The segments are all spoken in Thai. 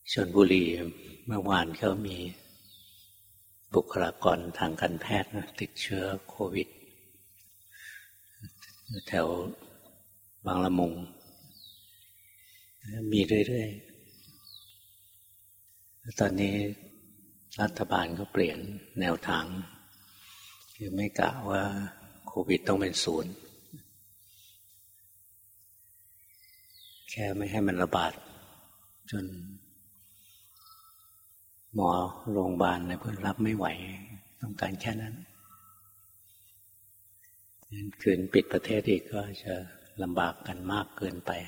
ชลบุรีเมื่อวานเขามีบุคลากรทางการแพทย์ติดเชื้อโควิดแถวบางละมุงมีเรื่อยๆตอนนี้รัฐบาลก็เปลี่ยนแนวทางคือไม่กะว่าโควิดต้องเป็นศูนย์แค่ไม่ให้มันระบาดจนหมอโรงพยาบาลในพื้นรับไม่ไหวต้องการแค่นั้นคืนปิดประเทศอีกก็จะลำบากกันมากเกินไป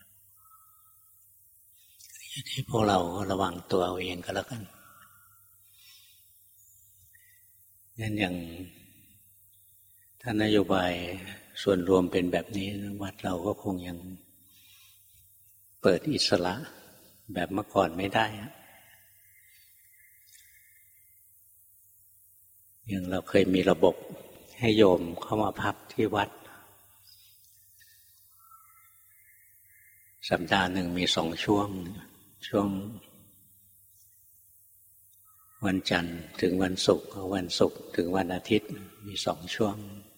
ที่พวกเราระวังตัวเอาเองก็แล้วกันนั่นอย่างถ้านโยบายส่วนรวมเป็นแบบนี้วัดเราก็คงยังเปิดอิสระแบบเมื่อก่อนไม่ได้อย่างเราเคยมีระบบให้โยมเข้ามาพักที่วัดสัปดาห์หนึ่งมี2 ช่วงวันจันทร์ถึงวันศุกร์วันศุกร์ถึงวันอาทิตย์มี2 ช่วง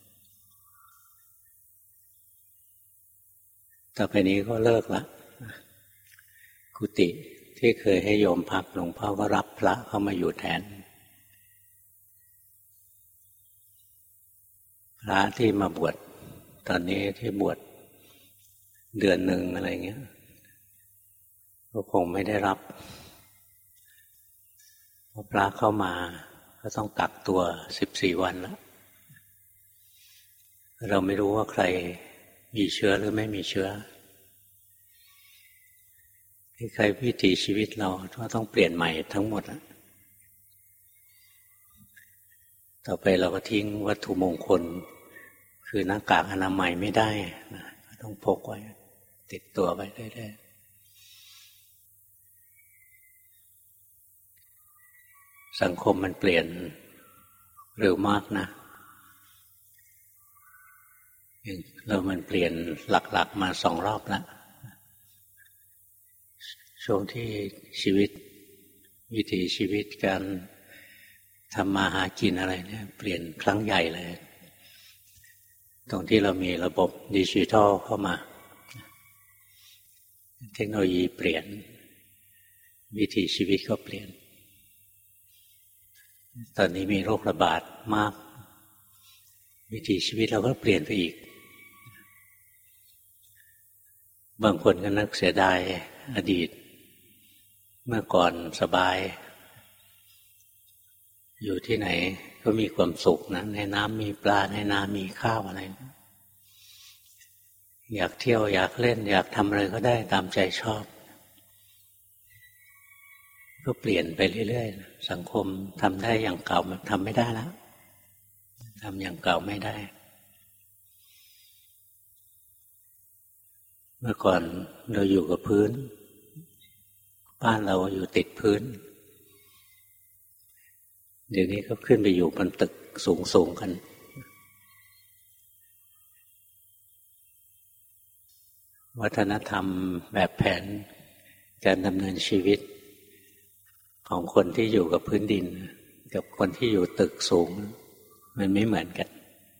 ต่อไปนี้ก็เลิกละกุฏิที่เคยให้โยมพักหลวงพ่อก็รับพระเข้ามาอยู่แทนพระที่มาบวชตอนนี้ที่บวชเดือนหนึ่งอะไรเงี้ยก็คงไม่ได้รับเพราะพระเข้ามาก็ต้องกักตัว14 วันแล้วเราไม่รู้ว่าใครมีเชื้อหรือไม่มีเชื้อใครวิถีชีวิตเราก็ต้องเปลี่ยนใหม่ทั้งหมดแล้วต่อไปเราก็ทิ้งวัตถุมงคลคือหน้ากากอนามัยไม่ได้นะต้องพกไว้ติดตัวไว้ได้สังคมมันเปลี่ยนเร็วมากนะมันเปลี่ยนหลักๆมา2 รอบแล้วช่วงที่ชีวิตวิถีชีวิตการทำมาหากินอะไรเนี่ยเปลี่ยนครั้งใหญ่เลยตรงที่เรามีระบบดิจิทัลเข้ามาเทคโนโลยีเปลี่ยนวิถีชีวิตก็เปลี่ยนตอนนี้มีโรคระบาดมากวิถีชีวิตเราก็เปลี่ยนไปอีกบางคนก็นึกเสียดายอดีตเมื่อก่อนสบายอยู่ที่ไหนก็มีความสุขนะในน้ำมีปลาในน้ำมีข้าวอะไรอยากเที่ยวอยากเล่นอยากทำอะไรก็ได้ตามใจชอบก็เปลี่ยนไปเรื่อยๆสังคมทำได้อย่างเก่ามันทำไม่ได้แล้วทำอย่างเก่าไม่ได้เมื่อก่อนเราอยู่กับพื้นบ้านเราอยู่ติดพื้นเดี๋ยวนี้ก็ขึ้นไปอยู่บนตึกสูงกันวัฒนธรรมแบบแผนการดำเนินชีวิตของคนที่อยู่กับพื้นดินกับคนที่อยู่ตึกสูงมันไม่เหมือนกัน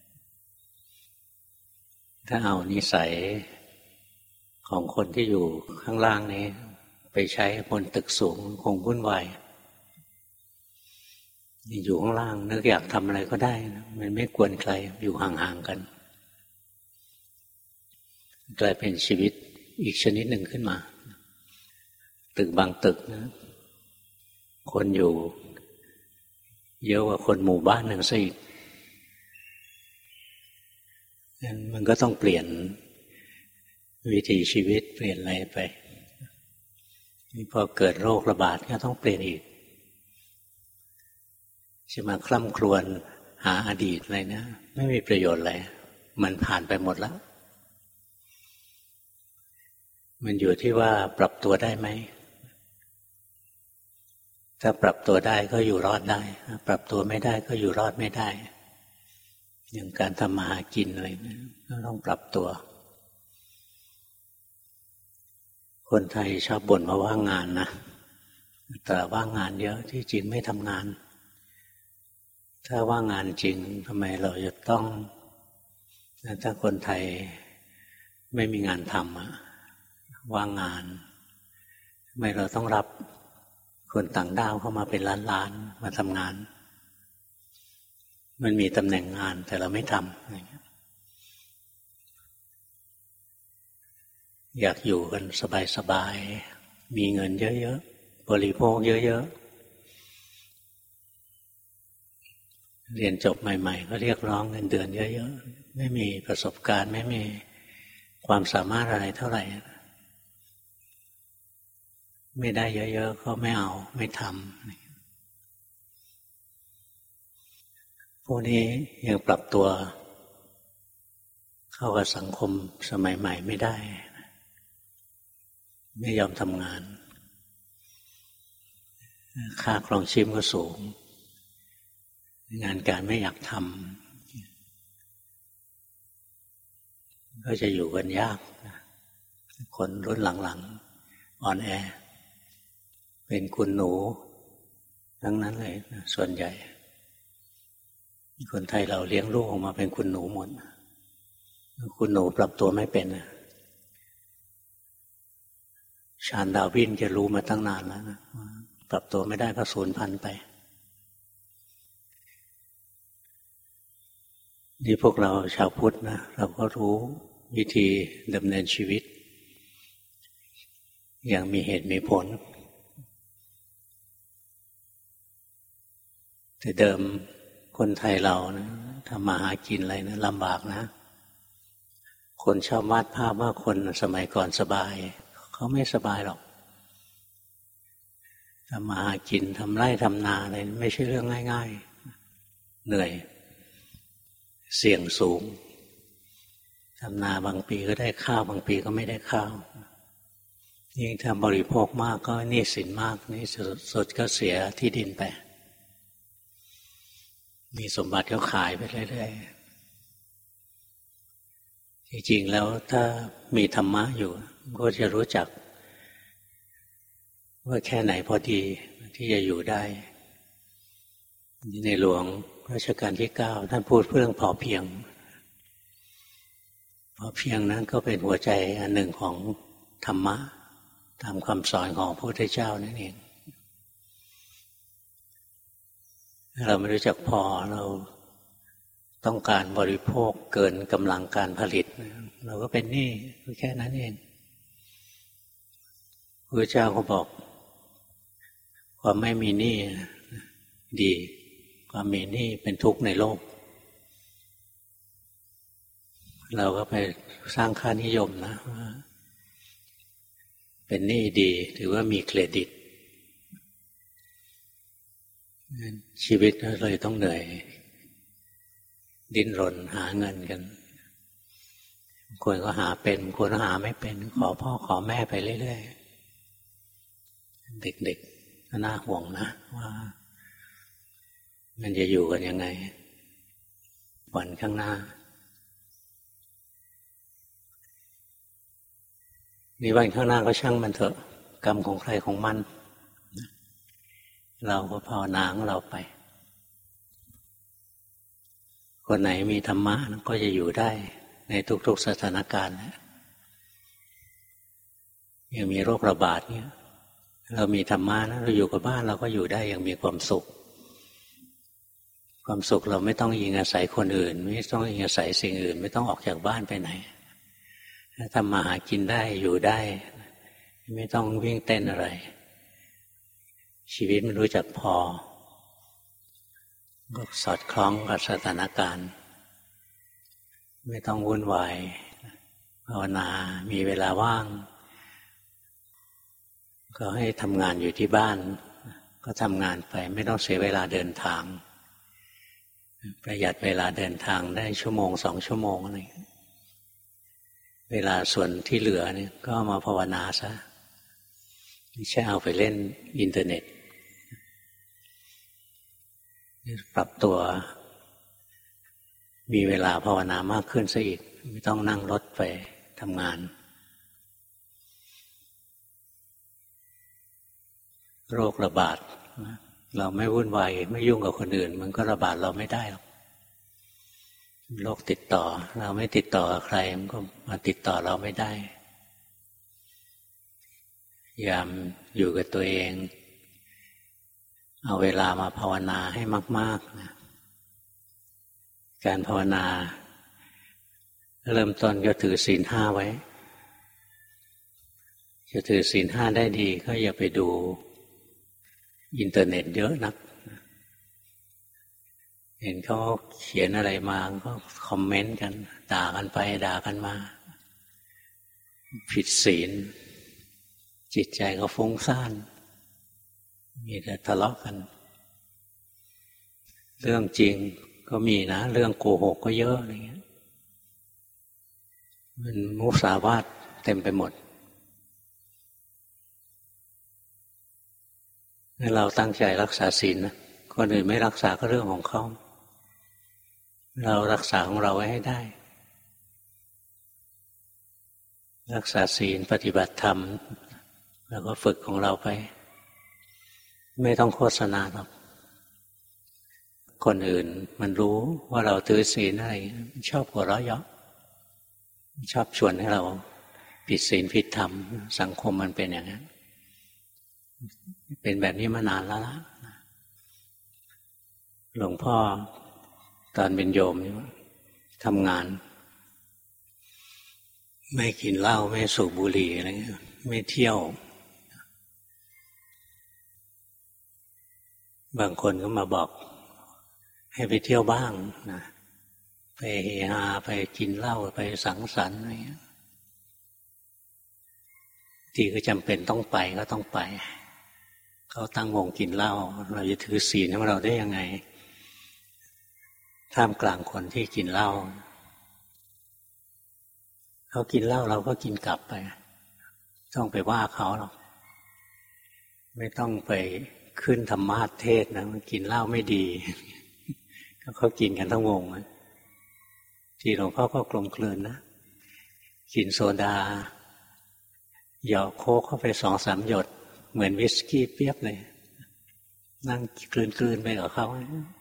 ถ้าเอานิสัยของคนที่อยู่ข้างล่างนี้ไปใช้บนตึกสูงคงวุ่นวายอยู่ข้างล่างนึกอยากทำอะไรก็ได้นะมันไม่กวนใครอยู่ห่างๆกันกลายเป็นชีวิตอีกชนิดหนึ่งขึ้นมาตึกบางตึกนะคนอยู่เยอะกว่าคนหมู่บ้านหนึ่งซะอีกงั้นมันก็ต้องเปลี่ยนวิถีชีวิตเปลี่ยนอะไรไปพอเกิดโรคระบาดก็ต้องเปลี่ยนอีกจะมาคร่ำครวญหาอดีตอะไรนะไม่มีประโยชน์อะไรมันผ่านไปหมดแล้วมันอยู่ที่ว่าปรับตัวได้ไหมถ้าปรับตัวได้ก็อยู่รอดได้ปรับตัวไม่ได้ก็อยู่รอดไม่ได้อย่างการทำมาหากินอะไรนะก็ต้องปรับตัวคนไทยชอบบ่นมาว่างงานนะแต่ว่างงานเยอะที่จริงไม่ทำงานถ้าว่างงานจริงทำไมเราจะต้องถ้าคนไทยไม่มีงานทำว่างงานทำไมเราต้องรับคนต่างด้าวเข้ามาเป็นล้านๆมาทำงานมันมีตำแหน่งงานแต่เราไม่ทำอยากอยู่กันสบายๆมีเงินเยอะๆบริโภคเยอะๆเรียนจบใหม่ๆก็เรียกร้องเงินเดือนเยอะๆไม่มีประสบการณ์ไม่มีความสามารถอะไรเท่าไหร่ไม่ได้เยอะๆก็ไม่เอาไม่ทำพวกนี้ยังปรับตัวเข้ากับสังคมสมัยใหม่ไม่ได้ไม่ยอมทำงานค่าครองชีพก็สูงงานการไม่อยากทำก็จะอยู่กันยากคนรุ่นหลังๆอ่อนแอเป็นคุณหนูทั้งนั้นเลยส่วนใหญ่คนไทยเราเลี้ยงลูกออกมาเป็นคุณหนูหมดคุณหนูปรับตัวไม่เป็นชาญดาวินจะรู้มาตั้งนานแล้วนะปรับตัวไม่ได้ก็สูญพันธุ์ไปนี่พวกเราชาวพุทธนะเราก็รู้วิธีดำเนินชีวิตอย่างมีเหตุมีผลแต่เดิมคนไทยเรานะทำมาหากินอะไรนะลำบากนะคนชอบวาดภาพว่าคนสมัยก่อนสบายเขาไม่สบายหรอกทำมาหากินทำไร่ทำนาอะไรไม่ใช่เรื่องง่ายๆเหนื่อยเสี่ยงสูงทำนาบางปีก็ได้ข้าวบางปีก็ไม่ได้ข้าวยิ่งทำบริโภคมากก็หนี้สินมากนี่สุดก็เสียที่ดินไปมีสมบัติก็ขายไปเรื่อยๆจริงๆแล้วถ้ามีธรรมะอยู่ก็จะรู้จักว่าแค่ไหนพอดีที่จะอยู่ได้ในหลวงรัชกาลที่9ท่านพูดเรื่องพอเพียงพอเพียงนั้นก็เป็นหัวใจอันหนึ่งของธรรมะตามคำสอนของพระพุทธเจ้านั่นเองเราไม่รู้จักพอเราต้องการบริโภคเกินกำลังการผลิตเราก็เป็นหนี้แค่นั้นเองพระเจ้าก็บอกความไม่มีหนี้ดีความมีหนี้เป็นทุกข์ในโลกเราก็ไปสร้างค่านิยมนะว่าเป็นหนี้ดีถือว่ามีเครดิตชีวิตเลยต้องเหนื่อยดิ้นรนหาเงินกันคนก็หาเป็นคนก็หาไม่เป็นขอพ่อขอแม่ไปเรื่อยๆเด็กๆก็น่าห่วงนะว่ามันจะอยู่กันยังไงวันข้างหน้านี่วันข้างหน้าก็ช่างมันเถอะกรรมของใครของมันเราก็ภาวนาของเราไปคนไหนมีธรรมะก็จะอยู่ได้ในทุกๆสถานการณ์ยังมีโรคระบาดเนี่ยเรามีธรรมะนะเราอยู่กับบ้านเราก็อยู่ได้อย่างมีความสุขความสุขเราไม่ต้องอิงอาศัยคนอื่นไม่ต้องอิงอาศัยสิ่งอื่นไม่ต้องออกจากบ้านไปไหนทำมาหากินได้อยู่ได้ไม่ต้องวิ่งเต้นอะไรชีวิตมันรู้จักพอก็สอดคล้องกับสถานการณ์ไม่ต้องวุ่นวายภาวนามีเวลาว่างก็ให้ทำงานอยู่ที่บ้านก็ทำงานไปไม่ต้องเสียเวลาเดินทางประหยัดเวลาเดินทางได้1-2 ชั่วโมงอะไรเวลาส่วนที่เหลือเนี่ยก็มาภาวนาซะไม่ใช่เอาไปเล่นอินเทอร์เน็ตปรับตัวมีเวลาภาวนามากขึ้นซะอีกไม่ต้องนั่งรถไปทำงานโรคระบาดเราไม่วุ่นวายไม่ยุ่งกับคนอื่นมันก็ระบาดเราไม่ได้หรอกโรคติดต่อเราไม่ติดต่อกับใครมันก็มาติดต่อเราไม่ได้พยายามอยู่กับตัวเองเอาเวลามาภาวนาให้มากๆนะการภาวนาเริ่มต้นก็ถือศีล5ไว้จะถือศีล5ได้ดีก็อย่าไปดูอินเทอร์เน็ตเยอะนักเห็นเขาเขียนอะไรมาก็คอมเมนต์กันด่ากันไปด่ากันมาผิดศีลจิตใจก็ฟุ้งซ่านมีแต่ทะเลาะกันเรื่องจริงก็มีนะเรื่องโกหกก็เยอะอะไรเงี้ยมันมุสาวาทเต็มไปหมดให้เราตั้งใจรักษาศีลนะคนอื่นไม่รักษาก็เรื่องของเขาเรารักษาของเราไว้ให้ได้รักษาศีลปฏิบัติธรรมแล้วก็ฝึกของเราไปไม่ต้องโฆษณาหรอกคนอื่นมันรู้ว่าเราถือศีลอะไรชอบหัวเราะเยาะชอบชวนให้เราผิดศีลผิดธรรมสังคมมันเป็นอย่างนั้นเป็นแบบนี้มานานแล้วล่ะหลวงพ่อตอนเป็นโยมทำงานไม่กินเหล้าไม่สูบบุหรี่อะไรเงี้ยไม่เที่ยวบางคนก็มาบอกให้ไปเที่ยวบ้างนะไปเฮฮาไปกินเหล้าไปสังสรรค์อะไรเงี้ยที่ก็จำเป็นต้องไปก็ต้องไปเขาตั้งวงกินเหล้าเราจะถือศีลของเราได้ยังไงท่ามกลางคนที่กินเหล้าเขากินเหล้าเราก็กินกลับไปต้องไปว่าเขาหรอกไม่ต้องไปขึ้นธรรมาสเทศนะมันกินเหล้าไม่ดีเขากินกันทั้งวงที่หลวงพ่อก็กลมกลืนนะกินโซดาหยอกโค้กเข้าไป2-3 หยดเหมือนวิสกี้เปียบเลยนั่งกลืนไปกับเขา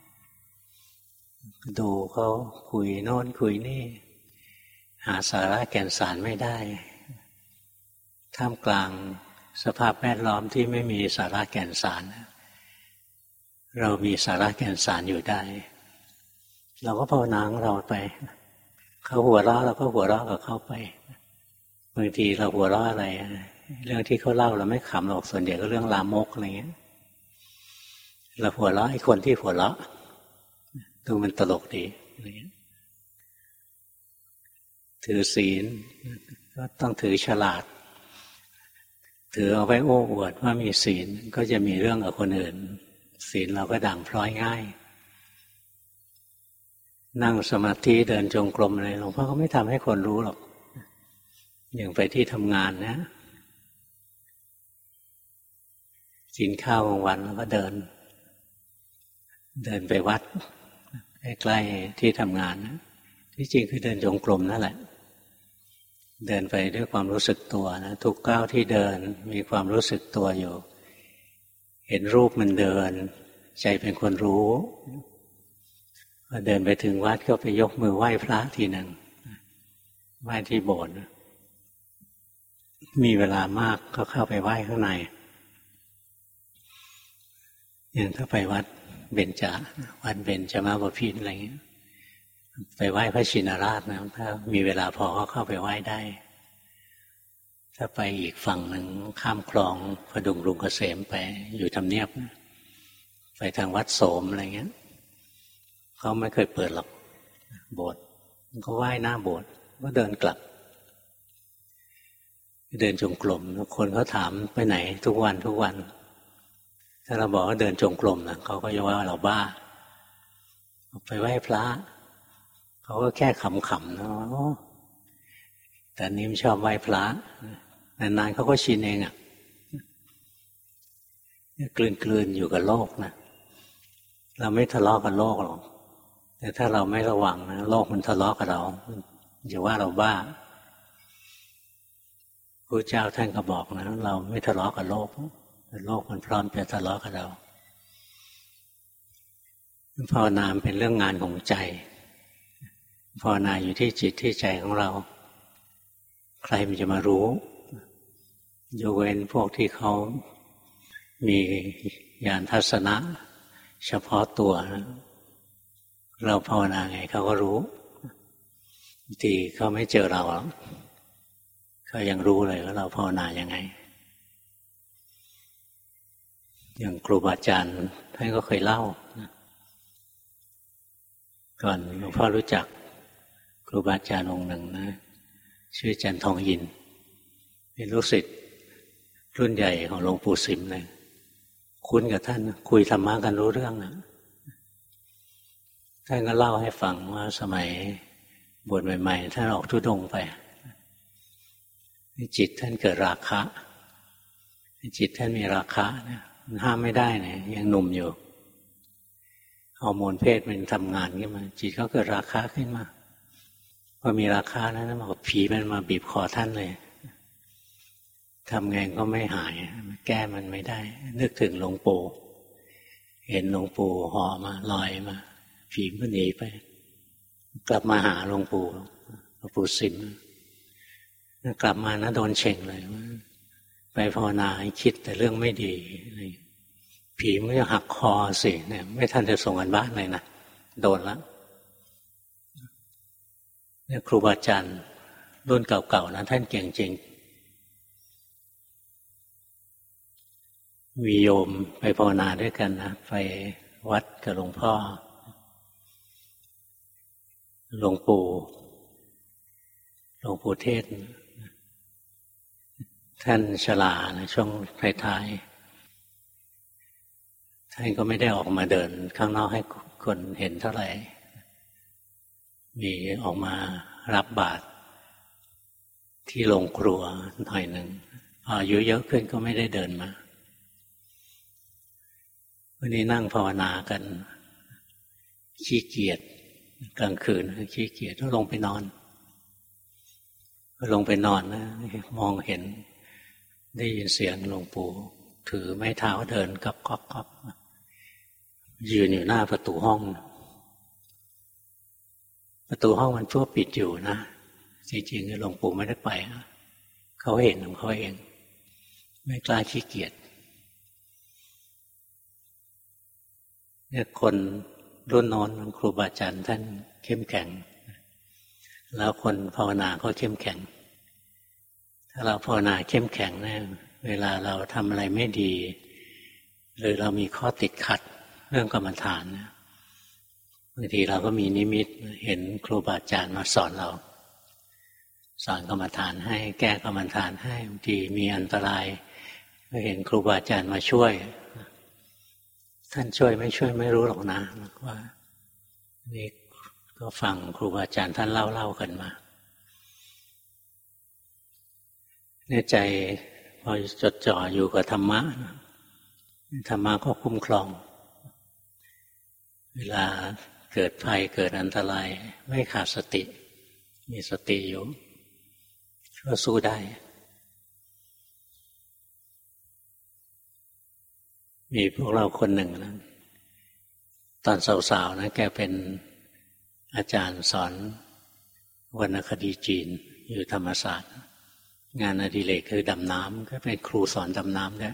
ดูเขาคุยโน่นคุยนี่หาสาระแก่นสารไม่ได้ท่ามกลางสภาพแวดล้อมที่ไม่มีสาระแก่นสารเรามีสาระแก่นสารอยู่ได้เราก็ภาวนาของเราไปเขาหัวเราะเราก็หัวเราะกับเขาไปบางทีเราหัวเราะอะไรเรื่องที่เขาเล่าเราไม่ขำหรอกส่วนใหญ่ก็เรื่องลามกอะไรเงี้ยเราหัวเราะไอ้คนที่หัวเราะดูมันตลกดีอะไรเงี้ยถือศีลก็ต้องถือฉลาดถือเอาไว้โอ้อวดว่ามีศีลก็จะมีเรื่องกับคนอื่นศีลเราก็ด่างพร้อยง่ายนั่งสมาธิเดินจงกรมอะไรหลวงพ่อก็ไม่ทำให้คนรู้หรอกอย่างไปที่ทำงานนะกินข้าวกลางวันแล้วก็เดินไปวัดใกล้ๆที่ทำงานนะที่จริงคือเดินจงกรมนั่นแหละเดินไปด้วยความรู้สึกตัวนะทุกก้าวที่เดินมีความรู้สึกตัวอยู่เห็นรูปมันเดินใจเป็นคนรู้พอเดินไปถึงวัดก็ไปยกมือไหว้พระทีหนึ่งไหว้ที่โบสถ์มีเวลามากก็เข้าไปไหว้ข้างในอย่างถ้าไปวัดเบญจวัดเบญจมาบพิตรอะไรอย่างเงี้ยไปไหว้พระชินราชนะถ้ามีเวลาพอก็เข้าไปไหว้ได้ถ้าไปอีกฝั่งหนึ่งข้ามคลองพดุงกรุงเกษมไปอยู่ทำเนียบไปทางวัดโสมอะไรเงี้ยเขาไม่เคยเปิดหรอกโบสถ์ก็ไหว้หน้าโบสถ์ก็เดินกลับเดินจงกรมคนเขาถามไปไหนทุกวันถ้าเราบอกว่าเดินจงกรมนะเขาก็จะว่าเราบ้าไปไหว้พระเขาก็แค่ขำๆนะแต่นี้มันชอบไหว้พระนานๆเขาก็ชินเองกลืนอยู่กับโลกนะเราไม่ทะเลาะกับโลกหรอกแต่ถ้าเราไม่ระวังนะโลกมันทะเลาะกับเราจะว่าเราบ้าพระเจ้าท่านก็บอกนะเราไม่ทะเลาะกับโลกโลกมันพร้อมจะทะเลาะกับเราภาวนาเป็นเรื่องงานของใจภาวนาอยู่ที่จิตที่ใจของเราใครมันจะมารู้ยกเว้นพวกที่เขามีญาณทัศนะเฉพาะตัวเราภาวนาไงเขาก็รู้บางทีเขาไม่เจอเราเขายังรู้เลยว่าเราภาวนายังไงอย่างครูบาอาจารย์ท่านก็เคยเล่าก่อนหลวงพ่อรู้จักครูบาอาจารย์องค์หนึ่งนะชื่ออาจารย์ทองยินเป็นลูกศิษย์รุ่นใหญ่ของหลวงปู่สิมเลยคุ้นกับท่านคุยธรรมะกันรู้เรื่องนะท่านก็เล่าให้ฟังว่าสมัยบวชใหม่ๆท่านออกธุดงค์ไปจิตท่านเกิดราคะจิตท่านมีราคะนะมันห้ามไม่ได้เนี่ยยังหนุ่มอยู่ฮอร์โมนเพศมันทำงานขึ้นมาจิตก็เกิดราคะขึ้นมาพอมีราคะแล้วนะบอกผีมันมาบีบคอท่านเลยทำไงก็ไม่หายแก้มันไม่ได้นึกถึงหลวงปู่เห็นหลวงปู่ห่อมาลอยมาผีก็หนีไปกลับมาหาหลวงปู่สิมกลับมานะโดนเฉ่งเลยว่าไปภาวนาให้คิดแต่เรื่องไม่ดีผีมันจะหักคอสิเนี่ยไม่ทันจะส่งกันบ้านเลยนะโดนแล้วเนี่ยครูบาอาจารย์รุ่นเก่าๆนะท่านเก่งจริงมีโยมไปภาวนาด้วยกันนะไปวัดกับหลวงพ่อหลวงปู่เทศท่านชรานะช่วงท้ายๆท่านก็ไม่ได้ออกมาเดินข้างนอกให้คนเห็นเท่าไหร่มีออกมารับบาตรที่โรงครัวหน่อยหนึ่งพออายุเยอะขึ้นก็ไม่ได้เดินมาวันนี้นั่งภาวนากันขี้เกียจกลางคืนขี้เกียจก็ลงไปนอนนะมองเห็นได้ยินเสียงหลวงปู่ถือไม้เท้าเดินก๊อบยืนอยู่หน้าประตูห้องมันชั่วปิดอยู่นะจริงๆหลวงปู่ไม่ได้ไปเขาเห็นของเขาเองไม่กล้าขี้เกียจเนี่ยคนรุ่นโน้นครูบาอาจารย์ท่านเข้มแข็งแล้วคนภาวนาก็เข้มแข็งถ้าเราภาวนาเข้มแข็งเนี่ยเวลาเราทำอะไรไม่ดีหรือเรามีข้อติดขัดเรื่องกรรมฐานเนี่ยบางทีเราก็มีนิมิตเห็นครูบาอาจารย์มาสอนเราสอนกรรมฐานให้แก้กรรมฐานให้บางทีมีอันตรายก็เห็นครูบาอาจารย์มาช่วยท่านช่วยไม่ช่วยไม่รู้หรอกนะว่านี่ก็ฟังครูบาอาจารย์ท่านเล่ากันมาเนี่ยใจพอจดจ่ออยู่กับธรรมะก็คุ้มครองเวลาเกิดภัยเกิดอันตรายไม่ขาดสติมีสติอยู่ก็สู้ได้มีพวกเราคนหนึ่งนะตอนสาวๆนะแกเป็นอาจารย์สอนวรรณคดีจีนอยู่ธรรมศาสตร์งานอดิเรกคือดำน้ำก็เป็นครูสอนดำน้ำด้วย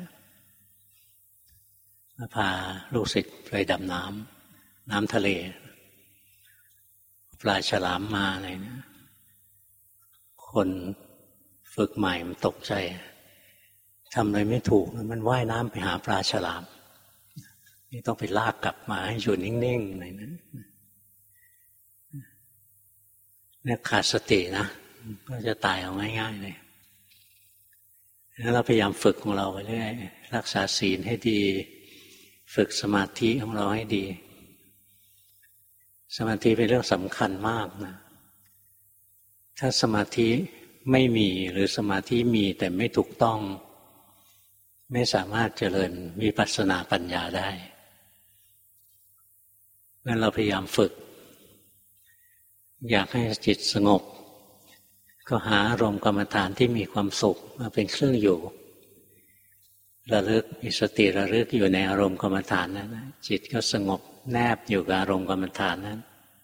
มาพาลูกศิษย์ไปดำน้ำทะเลปลาฉลามมาอะไรนะคนฝึกใหม่มันตกใจทำอะไรไม่ถูกมันว่ายน้ำไปหาปลาฉลามนี่ต้องไปลากกลับมาให้อยู่นิ่งๆอะไรนะเนี่ยขาดสตินะก็จะตายเอาง่ายๆเลยแล้วเราพยายามฝึกของเราไปเรื่อยรักษาศีลให้ดีฝึกสมาธิของเราให้ดีสมาธิเป็นเรื่องสำคัญมากนะถ้าสมาธิไม่มีหรือสมาธิมีแต่ไม่ถูกต้องไม่สามารถเจริญวิปัสสนาปัญญาได้งั้นเราพยายามฝึกอยากให้จิตสงบก็หาอารมณ์กรรมฐานที่มีความสุขมาเป็นเครื่องอยู่ระลึกมีสติระลึกอยู่ในอารมณ์กรรมฐานนั้นจิตก็สงบแนบอยู่กับอารมณ์กรรมฐานนั้น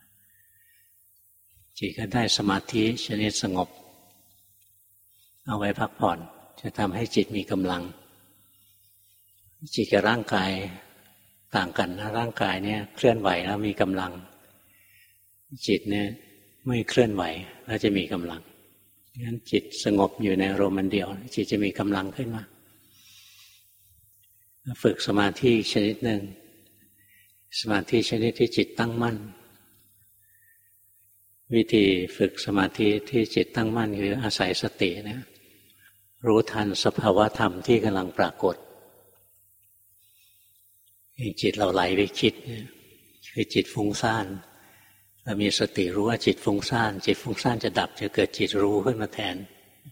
จิตก็ได้สมาธิชนิดสงบเอาไว้พักผ่อนจะทำให้จิตมีกำลังจิตกับร่างกายต่างกันนะร่างกายเนี่ยเคลื่อนไหวแล้วมีกำลังจิตเนี่ยไม่เคลื่อนไหวแล้วจะมีกำลังงั้นจิตสงบอยู่ในอารมณ์เดียวจิตจะมีกำลังขึ้นมาฝึกสมาธิชนิดหนึ่งสมาธิชนิดที่จิตตั้งมั่นวิธีฝึกสมาธิที่จิตตั้งมั่นคืออาศัยสตินะรู้ทันสภาวะธรรมที่กำลังปรากฏจิตเราไหลไปคิดคือจิตฟุ้งซ่านเรามีสติรู้ว่าจิตฟุ้งซ่านจิตฟุ้งซ่านจะดับจะเกิดจิตรู้ขึ้นมาแทน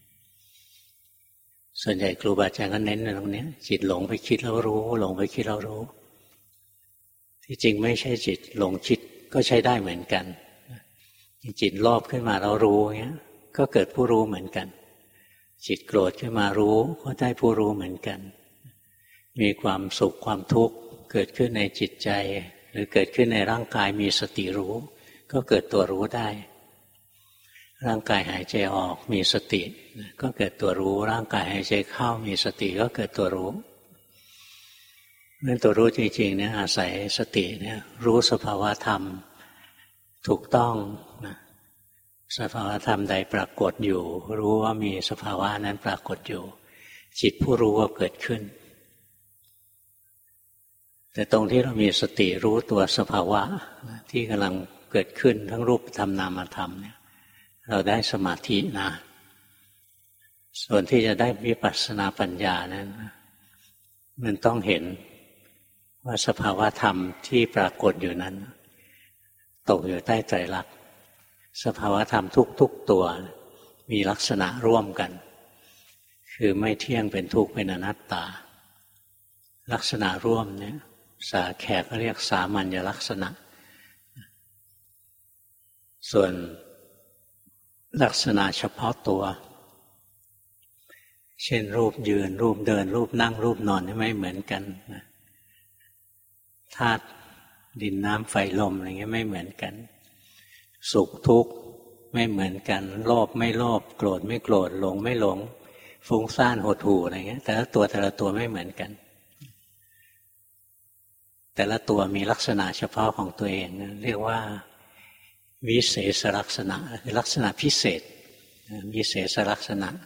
ส่วนใหญ่ครูบาอาจารย์ก็เน้นในตรงนี้จิตหลงไปคิดแล้วรู้หลงไปคิดแล้วรู้ที่จริงไม่ใช่จิตหลงคิดก็ใช้ได้เหมือนกันจิตโลภขึ้นมาแล้วรู้เงี้ยก็เกิดผู้รู้เหมือนกันจิตโกรธขึ้นมารู้ก็ได้ผู้รู้เหมือนกันมีความสุขความทุกข์เกิดขึ้นในจิตใจหรือเกิดขึ้นในร่างกายมีสติรู้ก็เกิดตัวรู้ได้ร่างกายหายใจออกมีสติก็เกิดตัวรู้ร่างกายหายใจเข้ามีสติก็เกิดตัวรู้นั่นตัวรู้จริงๆเนี่ยอาศัยสติเนี่ยรู้สภาวะธรรมถูกต้องนะสภาวะธรรมใดปรากฏอยู่รู้ว่ามีสภาวะนั้นปรากฏอยู่จิตผู้รู้ก็เกิดขึ้นแต่ตรงที่เรามีสติรู้ตัวสภาวะที่กำลังเกิดขึ้นทั้งรูปธรรมนามธรรมเนี่ยเราได้สมาธินะส่วนที่จะได้วิปัสสนาปัญญานั้นมันต้องเห็นว่าสภาวะธรรมที่ปรากฏอยู่นั้นตกอยู่ใต้ไตรลักษณ์สภาวะธรรมทุกๆตัวมีลักษณะร่วมกันคือไม่เที่ยงเป็นทุกข์เป็นอนัตตาลักษณะร่วมเนี่ยแขกก็เรียกสามัญลักษณะส่วนลักษณะเฉพาะตัวเช่นรูปยืนรูปเดินรูปนั่งรูปนอนไม่เหมือนกันธาตุดินน้ำไฟลมอะไรเงี้ยไม่เหมือนกันสุขทุกข์ไม่เหมือนกันโลภไม่โลภโกรธไม่โกรธหลงไม่หลงฟุ้งซ่านหดหู่อะไรเงี้ยแต่ละตัวไม่เหมือนกันแต่ละตัวมีลักษณะเฉพาะของตัวเองเรียกว่าวิเศษลักษณะคือลักษณะพิเศษวิเศษลักษณะ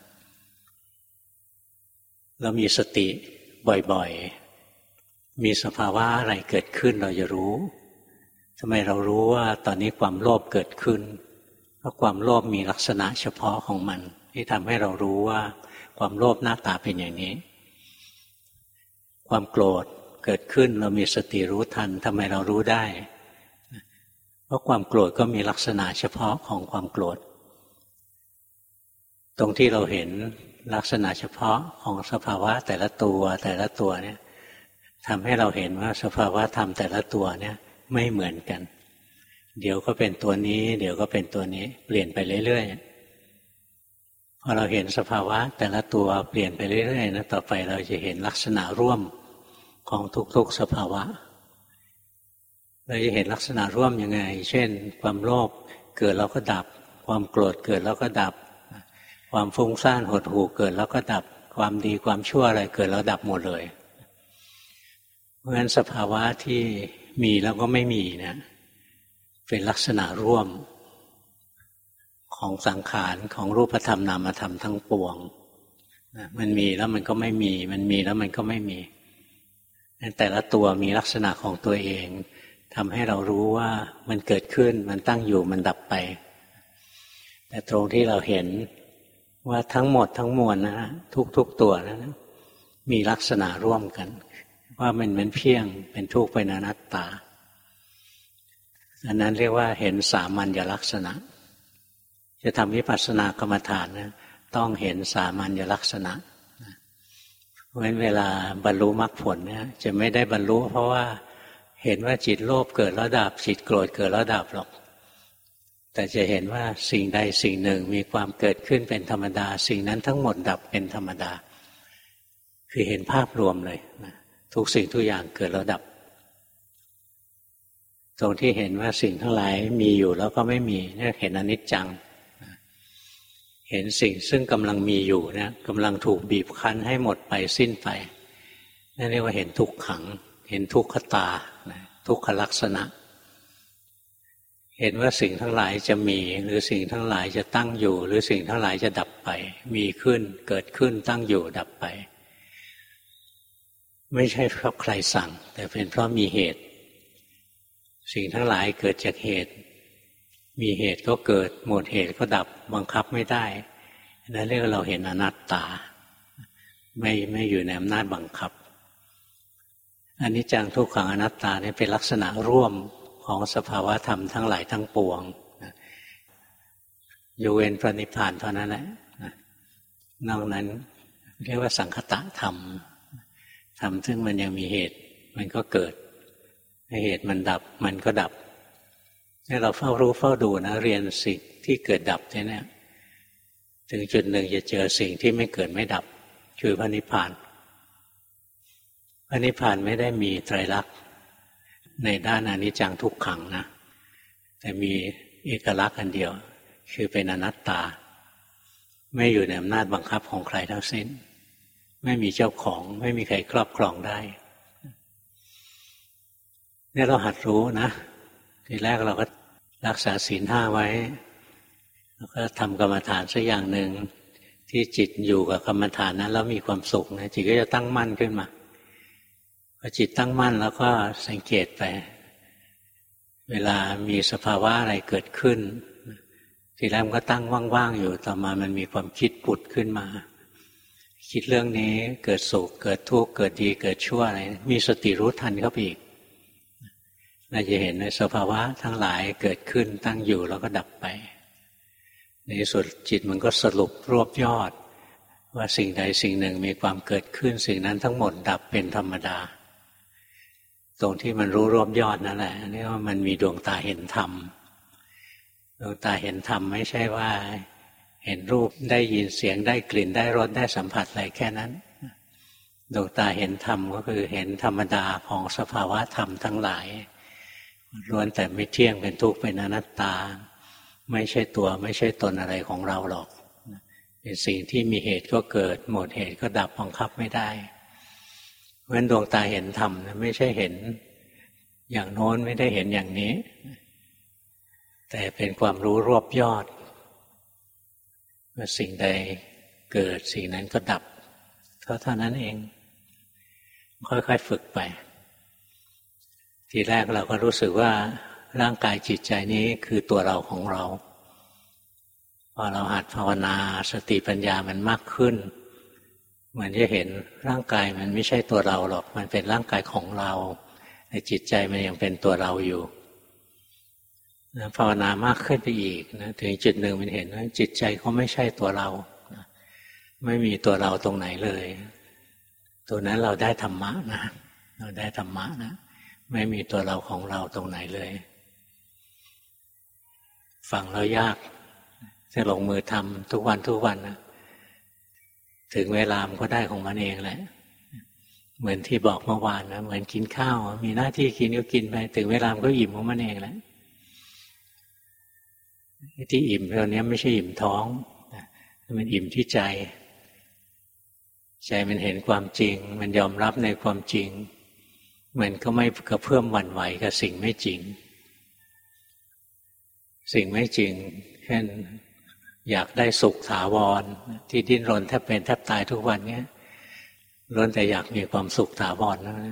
เรามีสติบ่อยๆมีสภาวะอะไรเกิดขึ้นเราจะรู้ทำไมเรารู้ว่าตอนนี้ความโลภเกิดขึ้นเพราะความโลภมีลักษณะเฉพาะของมันที่ทำให้เรารู้ว่าความโลภหน้าตาเป็นอย่างนี้ความโกรธเกิดขึ้นเรามีสติรู้ทันทำไมเรารู้ได้เพราะความโกรธก็มีลักษณะเฉพาะของความโกรธตรงที่เราเห็นลักษณะเฉพาะของสภาวะแต่ละตัวเนี่ยทำให้เราเห็นว่าสภาวะธรรมแต่ละตัวเนี่ยไม่เหมือนกันเดี๋ยวก็เป็นตัวนี้เดี๋ยวก็เป็นตัวนี้เปลี่ยนไปเรื่อยๆพอเราเห็นสภาวะแต่ละตัวเปลี่ยนไปเรื่อยๆนะต่อไปเราจะเห็นลักษณะร่วมของทุกๆสภาวะเราจะเห็นลักษณะร่วมยังไงเช่นความโลภเกิดแล้วก็ดับความโกรธเกิดแล้วก็ดับความฟุ้งซ่านหดหู่เกิดแล้วก็ดับความดีความชั่วอะไรเกิดแล้วดับหมดเลยเพราะฉะนั้นสภาวะที่มีแล้วก็ไม่มีนะเป็นลักษณะร่วมของสังขารของรูปธรรมนามธรรมทั้งปวงมันมีแล้วมันก็ไม่มีมันมีแล้วมันก็ไม่มีแต่ละตัวมีลักษณะของตัวเองทำให้เรารู้ว่ามันเกิดขึ้นมันตั้งอยู่มันดับไปแต่ตรงที่เราเห็นว่าทั้งหมดทั้งมวลนะทุกตัวนะมีลักษณะร่วมกันว่ามันเป็นเพียงเป็นทุกข์เป็นอนัตตาอันนั้นเรียกว่าเห็นสามัญลักษณะจะทำวิปัสสนากรรมฐานนะต้องเห็นสามัญลักษณะเพราะฉะนั้นเวลาบรรลุมรรคผลเนี่ยจะไม่ได้บรรลุเพราะว่าเห็นว่าจิตโลภเกิดแล้วดับจิตโกรธเกิดแล้วดับหรอกแต่จะเห็นว่าสิ่งใดสิ่งหนึ่งมีความเกิดขึ้นเป็นธรรมดาสิ่งนั้นทั้งหมดดับเป็นธรรมดาคือเห็นภาพรวมเลยนะทุกสิ่งทุกอย่างเกิดแล้วดับตรงที่เห็นว่าสิ่งทั้งหลายมีอยู่แล้วก็ไม่มีนี่เห็นอนิจจังเห็นสิ่งซึ่งกำลังมีอยู่นะกำลังถูกบีบคั้นให้หมดไปสิ้นไปนั่นเรียกว่าเห็นทุกขังเห็นทุกขตาทุกขลักษณะเห็นว่าสิ่งทั้งหลายจะมีหรือสิ่งทั้งหลายจะตั้งอยู่หรือสิ่งทั้งหลายจะดับไปมีขึ้นเกิดขึ้นตั้งอยู่ดับไปไม่ใช่เพราะใครสั่งแต่เป็นเพราะมีเหตุสิ่งทั้งหลายเกิดจากเหตุมีเหตุก็เกิดหมดเหตุก็ดับบังคับไม่ได้นั่นเรียกว่าเราเห็นอนัตตาไม่อยู่ในอำนาจบังคับอนิจจังทุกขังอนัตตาเนี่ยเป็นลักษณะร่วมของสภาวะธรรมทั้งหลายทั้งปวงยกเว้นพระนิพพานเท่านั้นแหละนอกนั้นเรียกว่าสังคตธรรมธรรมซึ่งมันยังมีเหตุมันก็เกิดเหตุมันดับมันก็ดับให้เราเฝ้ารู้เฝ้าดูนะเรียนสิ่งที่เกิดดับเนี่ยถึงจุดหนึ่งจะเจอสิ่งที่ไม่เกิดไม่ดับคือพระนิพพานพระนิพพานไม่ได้มีไตรลักษณ์ในด้านอนิจจังทุกขังนะแต่มีเอกลักษณ์อันเดียวคือเป็นอนัตตาไม่อยู่ในอำนาจบังคับของใครทั้งสิ้นไม่มีเจ้าของไม่มีใครครอบครองได้เนี่ยเราหัดรู้นะทีแรกเราก็รักษาศีล 5ไว้แล้วก็ทำกรรมฐานสักอย่างหนึ่งที่จิตอยู่กับกรรมฐานนั้นแล้วมีความสุขนะจิตก็จะตั้งมั่นขึ้นมาพอจิตตั้งมั่นแล้วก็สังเกตไปเวลามีสภาวะอะไรเกิดขึ้นทีแรกมันก็ตั้งว่างๆอยู่ต่อมามันมีความคิดผุดขึ้นมาคิดเรื่องนี้เกิดสุขเกิดทุกข์เกิดดีเกิดชั่วอะไรมีสติรู้ทันเข้าไปอีกเราจะเห็นในสภาวะทั้งหลายเกิดขึ้นตั้งอยู่แล้วก็ดับไปในที่สุดจิตมันก็สรุปรวบยอดว่าสิ่งใดสิ่งหนึ่งมีความเกิดขึ้นสิ่งนั้นทั้งหมดดับเป็นธรรมดาตรงที่มันรู้รวบยอดนั่นแหละนี่ว่ามันมีดวงตาเห็นธรรมดวงตาเห็นธรรมไม่ใช่ว่าเห็นรูปได้ยินเสียงได้กลิ่นได้รสได้สัมผัสอะไรแค่นั้นดวงตาเห็นธรรมก็คือเห็นธรรมดาของสภาวะธรรมทั้งหลายล้วนแต่ไม่เที่ยงเป็นทุกข์เป็นอนัตตาไม่ใช่ตัวไม่ใช่ตนอะไรของเราหรอกเป็นสิ่งที่มีเหตุก็เกิดหมดเหตุก็ดับบังคับไม่ได้เพราะฉะนั้นดวงตาเห็นธรรมไม่ใช่เห็นอย่างโน้นไม่ได้เห็นอย่างนี้แต่เป็นความรู้รวบยอดว่าสิ่งใดเกิดสิ่งนั้นก็ดับเท่านั้นเองค่อยๆฝึกไปทีแรกเราก็รู้สึกว่าร่างกายจิตใจนี้คือตัวเราของเราพอเราหัดภาวนาสติปัญญามันมากขึ้นเหมือนจะเห็นร่างกายมันไม่ใช่ตัวเราหรอกมันเป็นร่างกายของเราแต่จิตใจมันยังเป็นตัวเราอยู่ภาวนามากขึ้นไปอีกนะถึงจุดหนึ่งมันเห็นว่าจิตใจเขาไม่ใช่ตัวเราไม่มีตัวเราตรงไหนเลยตัวนั้นเราได้ธรรมะนะเราได้ธรรมะนะไม่มีตัวเราของเราตรงไหนเลยฟังแล้วยากจะลงมือทำทุกวันนะถึงเวลามันก็ได้ของมันเองแหละเหมือนที่บอกเมื่อวานนะเหมือนกินข้าวมีหน้าที่กินก็กินไปถึงเวลามันก็อิ่มของมันเองแหละที่อิ่มตอนนี้ไม่ใช่อิ่มท้องมันอิ่มที่ใจมันเห็นความจริงมันยอมรับในความจริงมันก็ไม่กระเพื่อมหวั่นไหวกับสิ่งไม่จริงสิ่งไม่จริงเช่นอยากได้สุขถาวรที่ดิ้นรนแทบเป็นแทบตายทุกวันนี้ล้วนแต่อยากมีความสุขถาวรนะ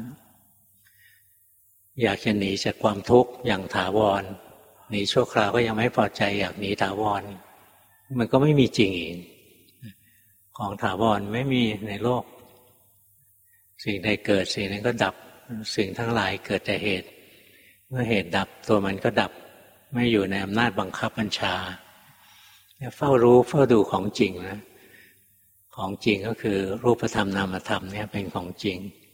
อยากจะหนีจากความทุกข์อย่างถาวรหนีชั่วคราวก็ยังไม่พอใจอยากหนีถาวรมันก็ไม่มีจริงอีกของถาวรไม่มีในโลกสิ่งใดเกิดสิ่งนั้นก็ดับสิ่งทั้งหลายเกิดแต่เหตุเมื่อเหตุดับตัวมันก็ดับไม่อยู่ในอำนาจบังคับบัญชาเฝ้ารู้เฝ้าดูของจริงนะของจริงก็คือรูปธรรมนามธรรมเนี่ยเป็นของจริง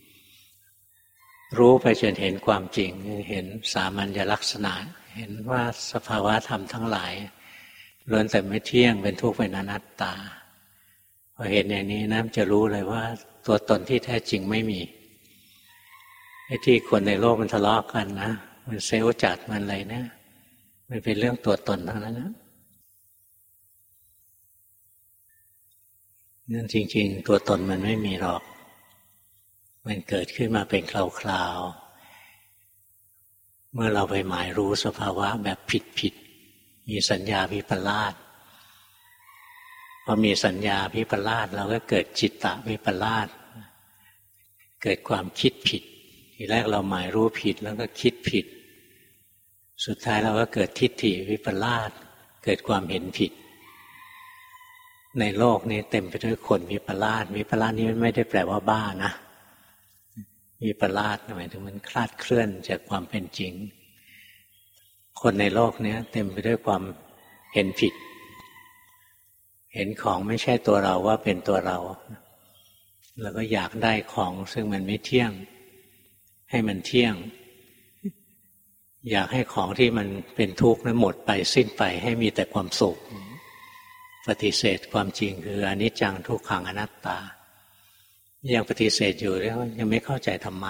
รู้ไปจนเห็นความจริงเห็นสามัญลักษณะเห็นว่าสภาวะธรรมทั้งหลายล้วนแต่ไม่เที่ยงเป็นทุกข์เป็นอนัตตาพอเห็นอย่างนี้นะจะรู้เลยว่าตัวตนที่แท้จริงไม่มีไอ้ที่คนในโลกมันทะเลาะกันนะมันเซลล์จัดมันอะไรนะมันเป็นเรื่องตัวตนทั้งนั้นนะนั่นจริงๆตัวตนมันไม่มีหรอกมันเกิดขึ้นมาเป็นคราวๆเมื่อเราไปหมายรู้สภาวะแบบผิดมีสัญญาวิปลาสพอมีสัญญาวิปลาสเราก็เกิดจิตตวิปลาสเกิดความคิดผิดทีแรกเราหมายรู้ผิดแล้วก็คิดผิดสุดท้ายเราก็เกิดทิฏฐิวิปลาสเกิดความเห็นผิดในโลกนี้เต็มไปด้วยคนวิปลาสวิปลาสนี้ไม่ได้แปลว่าบ้านะวิปลาสหมายถึงมันคลาดเคลื่อนจากความเป็นจริงคนในโลกนี้เต็มไปด้วยความเห็นผิดเห็นของไม่ใช่ตัวเราว่าเป็นตัวเราแล้วก็อยากได้ของซึ่งมันไม่เที่ยงให้มันเที่ยงอยากให้ของที่มันเป็นทุกข์นั้นหมดไปสิ้นไปให้มีแต่ความสุขปฏิเสธความจริงคืออนิจจังทุกขังอนัตตายังปฏิเสธอยู่แล้วยังไม่เข้าใจธรรมะ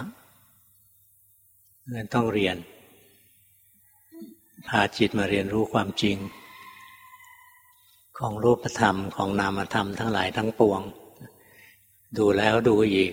งั้นต้องเรียนพาจิตมาเรียนรู้ความจริงของรูปธรรมของนามธรรมทั้งหลายทั้งปวงดูแล้วดูอีก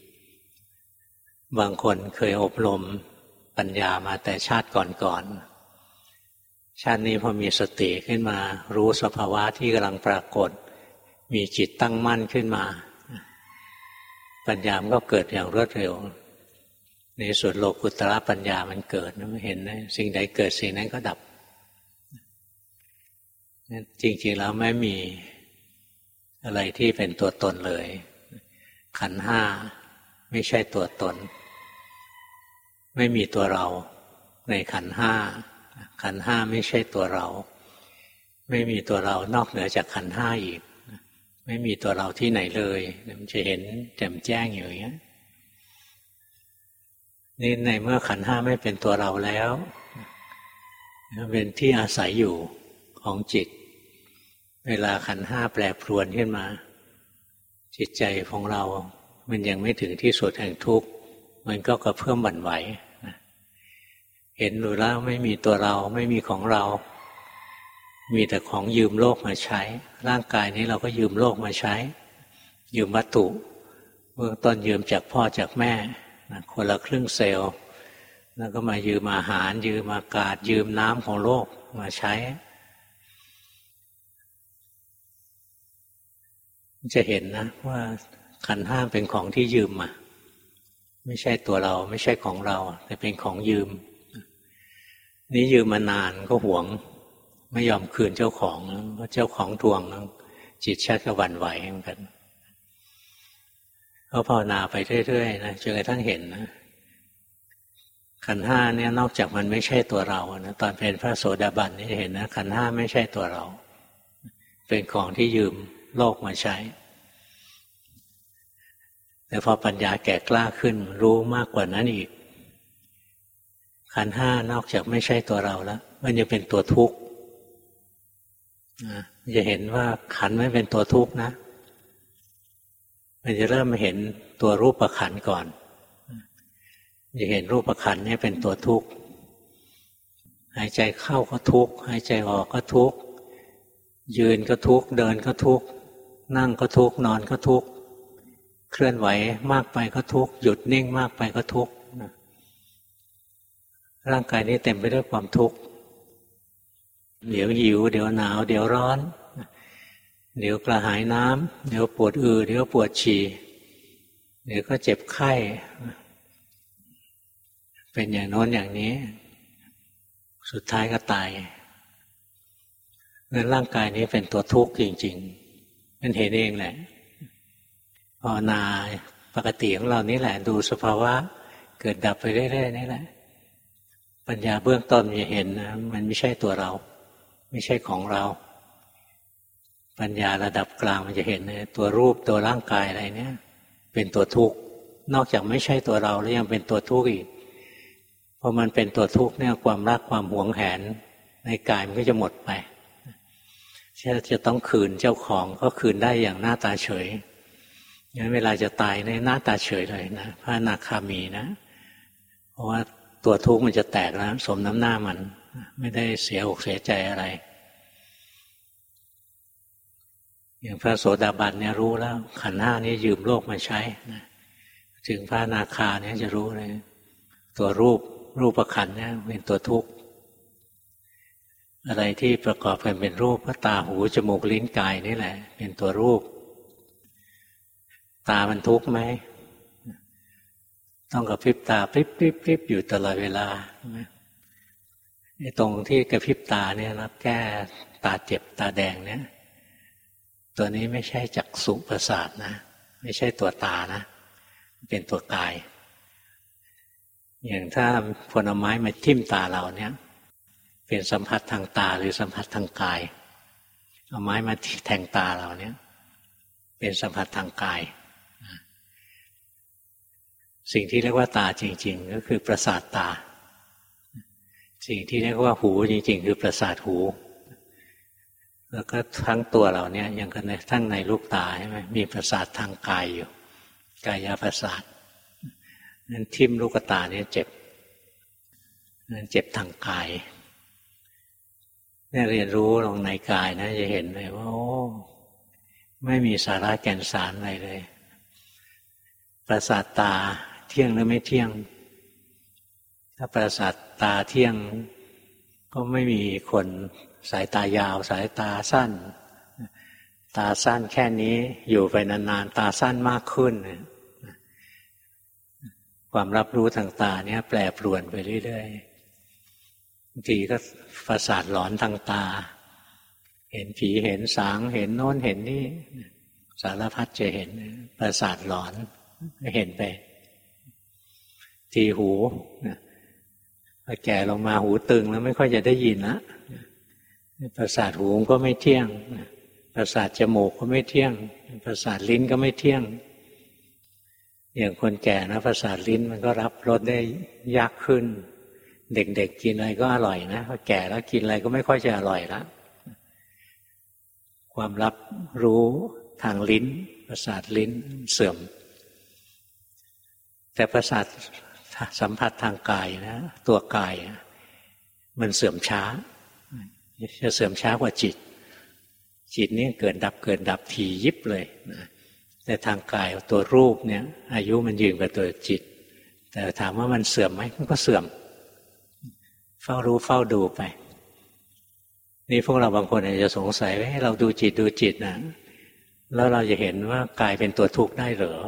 บางคนเคยอบรมปัญญามาแต่ชาติก่อนชาตินี้พอมีสติขึ้นมารู้สภาวะที่กำลังปรากฏมีจิตตั้งมั่นขึ้นมาปัญญามันก็เกิดอย่างรวดเร็วในสุดโลกุตตรปัญญามันเกิดเห็นนะสิ่งใดเกิดสิ่งนั้นก็ดับจริงๆแล้วไม่มีอะไรที่เป็นตัวตนเลยขันธ์ห้าไม่ใช่ตัวตนไม่มีตัวเราในขันธ์ห้าขันธ์ห้าไม่ใช่ตัวเราไม่มีตัวเรานอกเหนือจากขันธ์ห้าอีกไม่มีตัวเราที่ไหนเลยมันจะเห็นแจ่มแจ้งอยู่อย่างนี้นี่ในเมื่อขันธ์ห้าไม่เป็นตัวเราแล้วเป็นที่อาศัยอยู่ของจิตเวลาขันธ์ห้าแปรปรวนขึ้นมาจิตใจของเรามันยังไม่ถึงที่สุดแห่งทุกข์มันก็กระเพื่อมหวั่นไหวเห็นดูแล้วไม่มีตัวเราไม่มีของเรามีแต่ของยืมโลกมาใช้ร่างกายนี้เราก็ยืมโลกมาใช้ยืมวัตถุเบื้องต้นยืมจากพ่อจากแม่คนละครึ่งเซลล์แล้วก็มายืมอาหารยืมอากาศยืมน้ำของโลกมาใช้จะเห็นนะว่าขันธ์ห้าเป็นของที่ยืมมาไม่ใช่ตัวเราไม่ใช่ของเราแต่เป็นของยืมนี่ยืมมานานก็หวงไม่ยอมคืนเจ้าของเพราะเจ้าของทวงจิตชักก็หวั่นไหวเหมือนกันเขาภาวนาไปเรื่อยๆนะจนกระทั่งเห็นนะขันธ์ห้าเนี่ยนอกจากมันไม่ใช่ตัวเรานะตอนเป็นพระโสดาบันนี่เห็นนะขันธ์ห้าไม่ใช่ตัวเราเป็นของที่ยืมโลกมาใช้แต่พอปัญญาแก่กล้าขึ้นรู้มากกว่านั้นอีกขันธ์ห้านอกจากไม่ใช่ตัวเราแล้วมันยังเป็นตัวทุกข์จะเห็นว่าขันธ์ไม่เป็นตัวทุกข์นะมันจะเริ่มเห็นตัวรูปขันธ์ก่อนจะเห็นรูปขันธ์นี่เป็นตัวทุกข์หายใจเข้าก็ทุกข์หายใจออกก็ทุกข์ยืนก็ทุกข์เดินก็ทุกข์นั่งก็ทุกข์นอนก็ทุกข์เคลื่อนไหวมากไปก็ทุกข์หยุดนิ่งมากไปก็ทุกข์ร่างกายนี้เต็มไปด้วยความทุกข์เดี๋ยวหิวเดี๋ยวหนาวเดี๋ยวร้อนเดี๋ยวกระหายน้ำเดี๋ยวปวดเดี๋ยวปวดฉี่เดี๋ยวก็เจ็บไข้เป็นอย่างโน้นอย่างนี้สุดท้ายก็ตายนั่นร่างกายนี้เป็นตัวทุกข์จริงๆมันเห็นเองแหละภาวนาปกติของเรานี่แหละดูสภาวะเกิดดับไปเรื่อยๆนี่แหละปัญญาเบื้องต้นจะเห็นนะมันไม่ใช่ตัวเราไม่ใช่ของเราปัญญาระดับกลางมันจะเห็นนะตัวรูปตัวร่างกายอะไรเนี่ยเป็นตัวทุกข์นอกจากไม่ใช่ตัวเราแล้วยังเป็นตัวทุกข์อีกพอมันเป็นตัวทุกข์เนี่ยความรักความหวงแหนในกายมันก็จะหมดไปถ้าจะต้องคืนเจ้าของก็คืนได้อย่างหน้าตาเฉยงั้นเวลาจะตายเนี่ยหน้าตาเฉยเลยนะพระอนาคามีนะเพราะว่าตัวทุกข์มันจะแตกแล้วสมน้ำหน้ามันไม่ได้เสียอกเสียใจอะไรอย่างพระโสดาบันเนี่ยรู้แล้วขันธ์ห้านี้ยืมโลกมาใช้นะถึงพระอนาคาเนี่ยจะรู้เลยตัวรูปขันธ์เนี่ยเป็นตัวทุกข์อะไรที่ประกอบกันเป็นรูปก็ตาหูจมูกลิ้นกายนี่แหละเป็นตัวรูปตามันทุกข์ไหมต้องกระพริบตาพริบอยู่ตลอดเวลาไอ้ตรงที่กระพริบตาเนี่ยรับแก้ตาเจ็บตาแดงเนี่ยตัวนี้ไม่ใช่จักษุประสาทนะไม่ใช่ตัวตานะเป็นตัวกายอย่างถ้าผลไม้มาทิ่มตาเราเนี่ยเป็นสัมผัสทางตาหรือสัมผัสทางกายเอาไม้มาแทงตาเราเนี่ยเป็นสัมผัสทางกายสิ่งที่เรียกว่าตาจริงๆก็คือประสาทตาสิ่งที่เรียกว่าหูจริงๆคือประสาทหูแล้วก็ทั้งตัวเราเนี่ยยังกันทั้งในลูกตาใช่ไหมมีประสาททางกายอยู่กายประสาทนั้นทิ่มลูกตาเนี่ยเจ็บนั้นเจ็บทางกายเนี่ยเรียนรู้ลงในกายนะจะเห็นเลยว่าโอ้ไม่มีสาระแก่นสารอะไรเลยประสาทตาเที่ยงหรือไม่เที่ยงถ้าประสาทตาเที่ยงก็ไม่มีคนสายตายาวสายตาสั้นตาสั้นแค่นี้อยู่ไปนานๆตาสั้นมากขึ้นความรับรู้ทางตาเนี่ยแปรปรวนไปเรื่อยๆบางทีก็ประสาทหลอนทางตาเห็นผีเห็นสางเห็นโน้นเห็นนี่สารพัดจะเห็นประสาทหลอนเห็นไปทีหูพอแก่ลงมาหูตึงแล้วไม่ค่อยจะได้ยินละประสาทหูก็ไม่เที่ยงประสาทจมูกก็ไม่เที่ยงประสาทลิ้นก็ไม่เที่ยงอย่างคนแก่นะประสาทลิ้นมันก็รับรสได้ยากขึ้นเด็กๆกินอะไรก็อร่อยนะพอแก่แล้วกินอะไรก็ไม่ค่อยจะอร่อยละความรับรู้ทางลิ้นประสาทลิ้นเสื่อมแต่ประสาทสัมผัสทางกายนะตัวกายมันเสื่อมช้าจะเสื่อมช้ากว่าจิตนี่เกิดดับทียิบเลยนะแต่ทางกายตัวรูปเนี่ยอายุมันยืนกว่าตัวจิตแต่ถามว่ามันเสื่อมไหมมันก็เสื่อมเฝ้ารู้เฝ้าดูไปนี่พวกเราบางคนอาจจะสงสัยว่าเราดูจิตนะแล้วเราจะเห็นว่ากายเป็นตัวทุกข์ได้เหรอ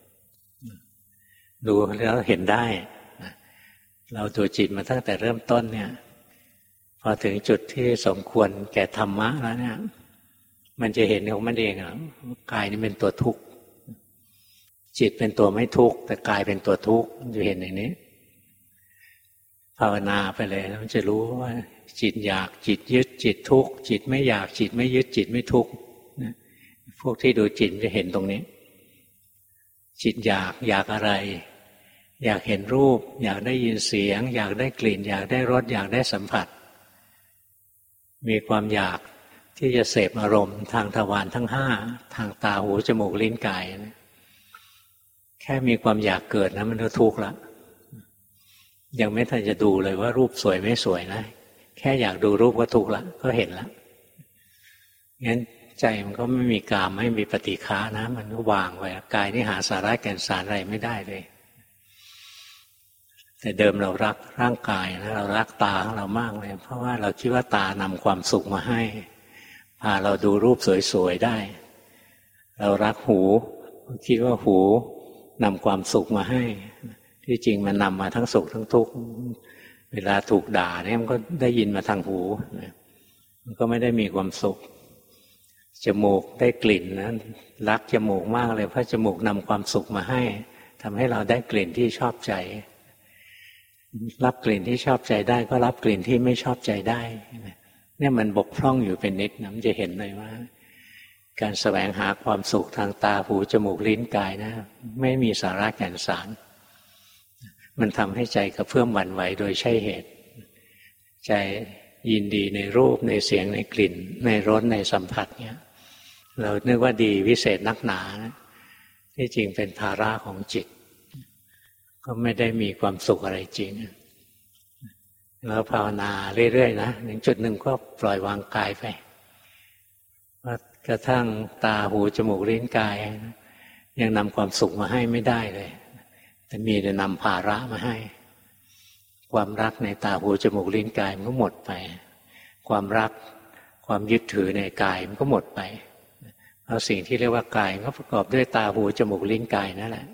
ดูแล้วเห็นได้เราดูจิตมาตั้งแต่เริ่มต้นเนี่ยพอถึงจุดที่สมควรแก่ธรรมะแล้วเนี่ยมันจะเห็นของมันเองกายนี่เป็นตัวทุกข์จิตเป็นตัวไม่ทุกข์แต่กายเป็นตัวทุกข์จะเห็นอย่างนี้ภาวนาไปเลยมันจะรู้ว่าจิตอยากจิตยึดจิตทุกข์จิตไม่อยากจิตไม่ยึดจิตไม่ทุกข์พวกที่ดูจิตจะเห็นตรงนี้จิตอยากอะไรอยากเห็นรูปอยากได้ยินเสียงอยากได้กลิ่นอยากได้รสอยากได้สัมผัสมีความอยากที่จะเสพอารมณ์ทางทวารทั้งห้าทางตาหูจมูกลิ้นกายนะแค่มีความอยากเกิดนะมันก็ทุกข์ละยังไม่ทันจะดูเลยว่ารูปสวยไม่สวยนะแค่อยากดูรูปก็ทุกข์ละก็เห็นละงั้นใจมันก็ไม่มีกามไม่มีปฏิฆะนะมันก็วางไว้กายนี่หาสาระแก่นสารอะไรไม่ได้เลยแต่เดิมเรารักร่างกายนะเรารักตาของเรามากเลยเพราะว่าเราคิดว่าตานำความสุขมาให้พาเราดูรูปสวยๆได้เรารักหูคิดว่าหูนำความสุขมาให้ที่จริงมันนำมาทั้งสุขทั้งทุกข์เวลาถูกด่าเนี่ยมันก็ได้ยินมาทางหูมันก็ไม่ได้มีความสุขจมูกได้กลิ่นนะรักจมูกมากเลยเพราะจมูกนำความสุขมาให้ทำให้เราได้กลิ่นที่ชอบใจรับกลิ่นที่ชอบใจได้ก็รับกลิ่นที่ไม่ชอบใจได้เนี่ยมันบกพร่องอยู่เป็นนิดนะมันจะเห็นเลยว่าการแสวงหาความสุขทางตาหูจมูกลิ้นกายนะไม่มีสาระแก่นสารมันทำให้ใจกระเพื่อมหวั่นไหวโดยใช่เหตุใจยินดีในรูปในเสียงในกลิ่นในรสในสัมผัสเนี่ยเรานึกว่าดีวิเศษนักหนานะที่จริงเป็นภาระของจิตก็ไม่ได้มีความสุขอะไรจริงแล้วภาวนาเรื่อยๆนะถึงจุดหนึ่งก็ปล่อยวางกายไปว่ากระทั่งตาหูจมูกลิ้นกายยังนำความสุขมาให้ไม่ได้เลยแต่มีแต่นำภาระมาให้ความรักในตาหูจมูกลิ้นกายมันก็หมดไปความรักความยึดถือในกายมันก็หมดไปเพราะสิ่งที่เรียกว่ากายก็ประกอบด้วยตาหูจมูกลิ้นกายนั่นแหละ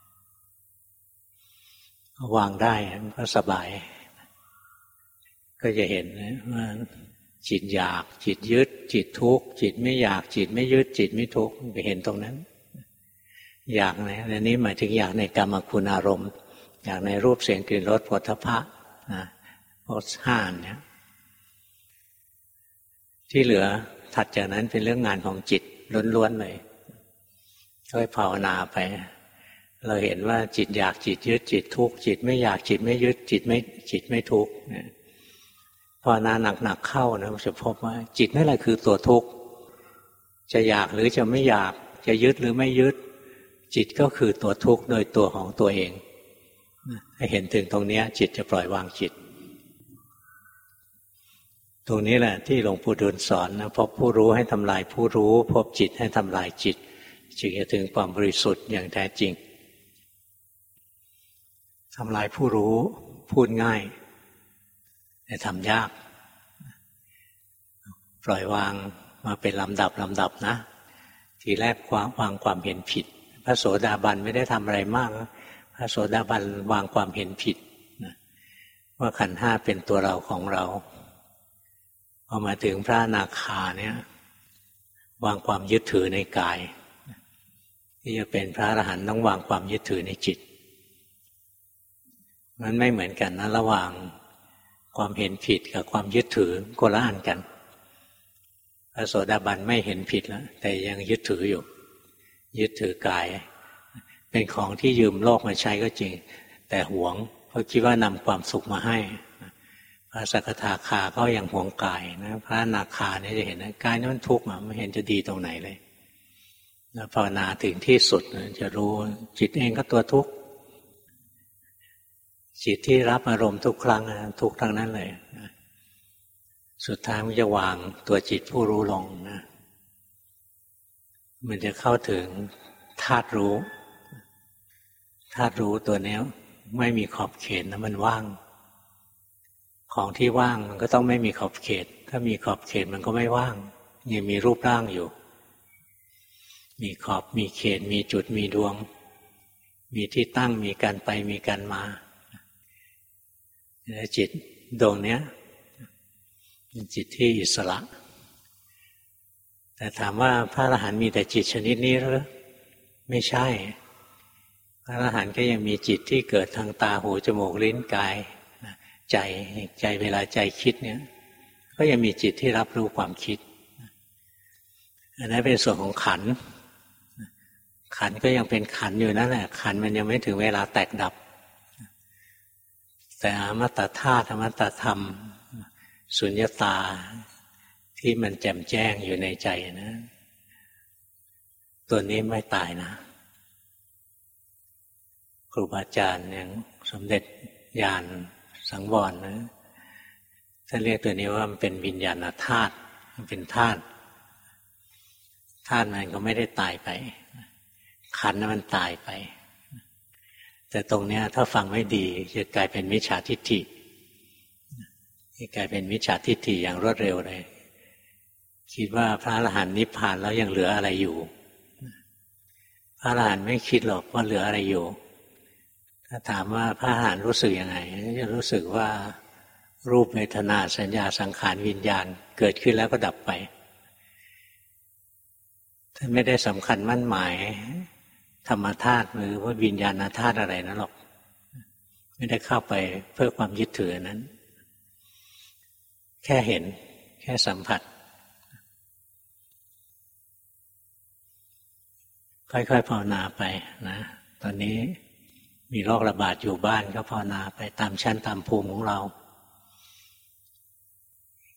วางได้มันก็สบายก็จะเห็นว่าจิตอยากจิตยึดจิตทุกข์จิตไม่อยากจิตไม่ยึดจิตไม่ทุกข์ไปเห็นตรงนั้นอยากในอันนี้หมายถึงอยากในกรรมคุณอารมณ์อยากในรูปเสียงกลิ่นรสโผฏฐัพพะรสห้าเนี่ยที่เหลือถัดจากนั้นเป็นเรื่องงานของจิตล้วนๆเลยค่อยภาวนาไปเราเห็นว่าจิตอยากจิตยึดจิตทุกข์จิตไม่อยากจิตไม่ยึดจิตไม่ทุกข์ภาวนาหนักๆเข้านะจะพบว่าจิตนั่นแหละคือตัวทุกข์จะอยากหรือจะไม่อยากจะยึดหรือไม่ยึดจิตก็คือตัวทุกข์โดยตัวของตัวเองให้เห็นถึงตรงนี้จิตจะปล่อยวางจิตตรงนี้แหละที่หลวงปู่ดูลสอนนะพบผู้รู้ให้ทำลายผู้รู้พบจิตให้ทำลายจิตจึงจะถึงความบริสุทธิ์อย่างแท้จริงทำลายผู้รู้พูดง่ายแต่ทำยากปล่อยวางมาเป็นลำดับนะทีแรกวางความเห็นผิดพระโสดาบันไม่ได้ทำอะไรมากพระโสดาบันวางความเห็นผิดนะว่าขันธ์ห้าเป็นตัวเราของเราพอมาถึงพระอนาคาเนี่ยวางความยึดถือในกายที่จะเป็นพระอรหันต์ต้องวางความยึดถือในจิตมันไม่เหมือนกันนะระหว่างความเห็นผิดกับความยึดถือคนละอันกันพระโสดาบันไม่เห็นผิดแล้วแต่ยังยึดถืออยู่ยึดถือกายเป็นของที่ยืมโลกมาใช้ก็จริงแต่หวงเพราะคิดว่านำความสุขมาให้พระสกทาคาก็ยังหวงกายนะพระอนาคาเนี่ยจะเห็นนะกายนี่มันทุกข์ไม่เห็นจะดีตรงไหนเลยแล้วภาวนาถึงที่สุดจะรู้จิตเองก็ตัวทุกข์จิตที่รับอารมณ์ทุกครั้งทุกทั้งนั้นเลยสุดท้ายมันจะวางตัวจิตผู้รู้ลงนะมันจะเข้าถึงธาตุรู้ตัวนี้ไม่มีขอบเขตนะมันว่างของที่ว่างมันก็ต้องไม่มีขอบเขตถ้ามีขอบเขตมันก็ไม่ว่างยังมีรูปร่างอยู่มีขอบมีเขตมีจุดมีดวงมีที่ตั้งมีการไปมีการมาจิตดวงนี้เป็นจิตที่อิสระแต่ถามว่าพระอรหันต์มีแต่จิตชนิดนี้หรือไม่ใช่พระอรหันต์ก็ยังมีจิตที่เกิดทางตาหูจมูกลิ้นกายใจเวลาใจคิดเนี่ยก็ยังมีจิตที่รับรู้ความคิดอันนั้นเป็นส่วนของขันธ์ก็ยังเป็นขันธ์อยู่นั่นแหละขันธ์มันยังไม่ถึงเวลาแตกดับแต่อมตะธาตุอมตะธรรมสุญญตาที่มันแจ่มแจ้งอยู่ในใจนะตัวนี้ไม่ตายนะครูบาอาจารย์อย่างสมเด็จญาณสังวรนะท่านเรียกตัวนี้ว่ามันเป็นวิญญาณธาตุมันเป็นธาตุมันก็ไม่ได้ตายไปขันธ์มันตายไปแต่ตรงนี้ถ้าฟังไม่ดีจะกลายเป็นมิจฉาทิฏฐิกลายเป็นมิจฉาทิฏฐิอย่างรวดเร็วเลยคิดว่าพระอรหันต์นิพพานแล้วยังเหลืออะไรอยู่พระอรหันต์ไม่คิดหรอกว่าเหลืออะไรอยู่ถ้าถามว่าพระอรหันต์รู้สึกยังไงจะรู้สึกว่ารูปเวทนาสัญญาสังขารวิญญาณเกิดขึ้นแล้วก็ดับไปท่านไม่ได้สำคัญมั่นหมายธรรมธาตุหรือว่าวิญญาณธาตุอะไรนั่นหรอกไม่ได้เข้าไปเพื่อความยึดถือนั้นแค่เห็นแค่สัมผัสค่อยๆภาวนาไปนะตอนนี้มีโรคระบาดอยู่บ้านก็ภาวนาไปตามชั้นตามภูมิของเรา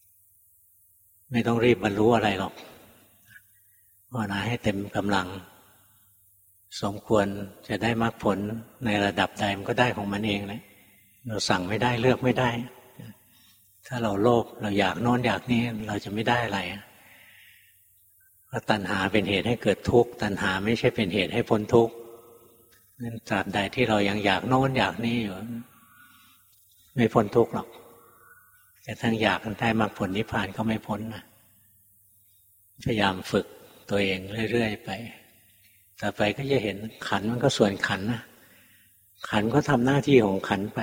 ไม่ต้องรีบบรรลุอะไรหรอกภาวนาให้เต็มกำลังสมควรจะได้มรรคผลในระดับใดมันก็ได้ของมันเองเลยเราสั่งไม่ได้เลือกไม่ได้ถ้าเราโลภเราอยากโน้นอยากนี้เราจะไม่ได้อะไรเพราะตัณหาเป็นเหตุให้เกิดทุกข์ตัณหาไม่ใช่เป็นเหตุให้พ้นทุกข์นั้นตราบใดที่เรายังอยากโน้นอยากนี้อยู่ไม่พ้นทุกข์หรอกแต่ทั้งอยากได้มรรคผลนิพพานก็ไม่พ้นนะพยายามฝึกตัวเองเรื่อยๆไปต่อไปก็จะเห็นขันมันก็ส่วนขันนะขันก็ทำหน้าที่ของขันไป